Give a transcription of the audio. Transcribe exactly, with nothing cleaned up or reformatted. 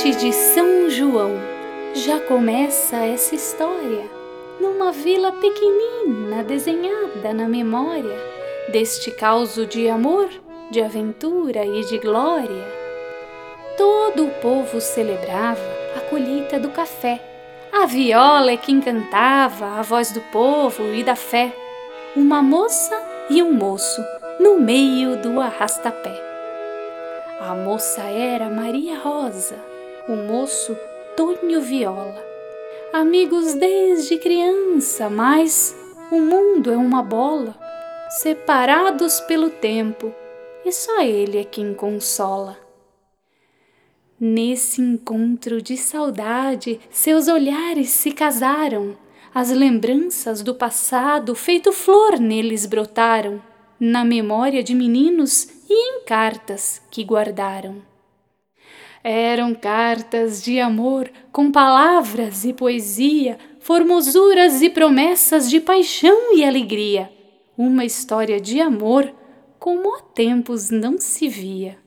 Noite de São João, já começa essa história, numa vila pequenina desenhada na memória deste causo de amor, de aventura e de glória. Todo o povo celebrava a colheita do café, a viola é quem cantava a voz do povo e da fé, uma moça e um moço no meio do arrastapé. A moça era Maria Rosa, o moço Tonho Viola. Amigos desde criança, mas o mundo é uma bola, separados pelo tempo, e só ele é quem consola. Nesse encontro de saudade, seus olhares se casaram, as lembranças do passado feito flor neles brotaram, na memória de meninos e em cartas que guardaram. Eram cartas de amor com palavras e poesia, formosuras e promessas de paixão e alegria, uma história de amor como há tempos não se via.